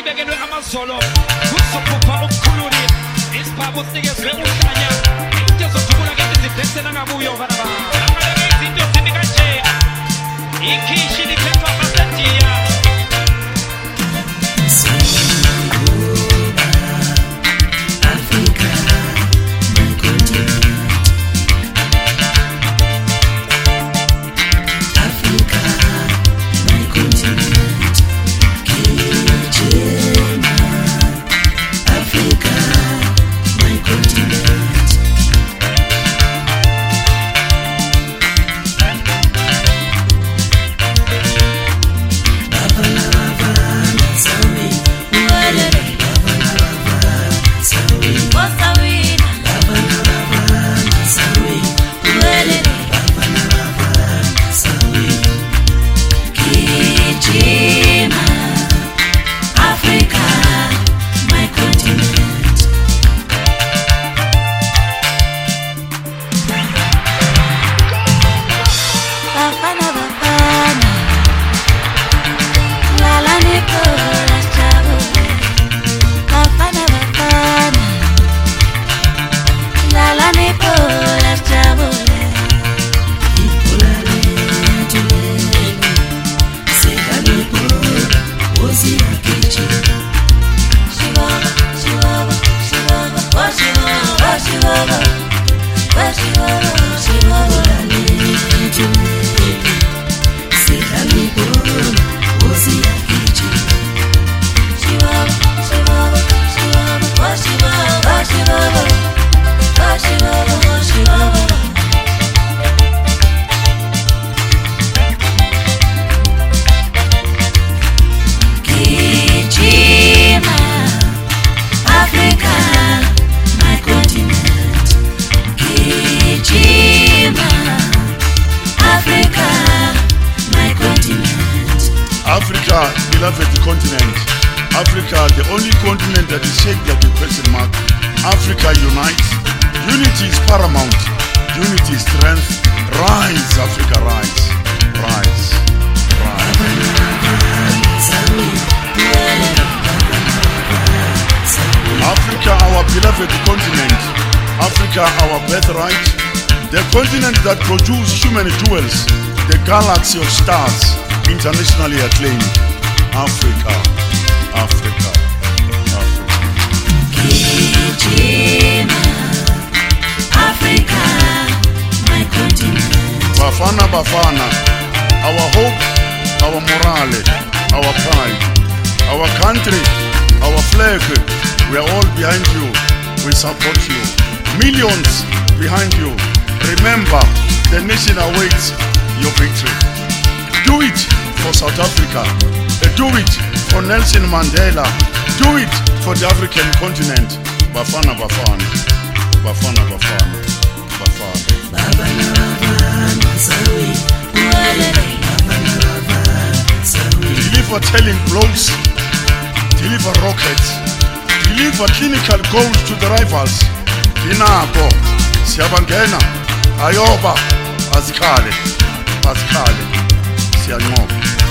sibekelwe amazolo kuzophupha ukukhululi isiphabu sinikezwe uhlanya into zothukula kade zibhesela ngabuyo kanaba amale izinto zimi kanje ikhishi liphethwa basetiya Africa, beloved continent. Africa, the only continent that is shaped like a question mark. Africa unites. Unity is paramount. Unity is strength. Rise, Africa, rise. Rise. Rise. Africa, our beloved continent. Africa, our birthright. The continent that produces human jewels. The galaxy of stars. Internationally acclaimed. Africa, Africa, Africa. Africa, my continent. Bafana, Bafana, our hope, our morale, our pride, our country, our flag. We are all behind you. We support you. Millions behind you. Remember, the nation awaits your victory. Do it for South Africa. Do it for Nelson Mandela. Do it for the African continent. Bafana, Bafana. Bafana, Bafana. Bafana. Deliver telling blows. Deliver rockets. Deliver clinical goals to the rivals. Inako. Siyabangena. Ayoba. Azikale. Siyanqoba.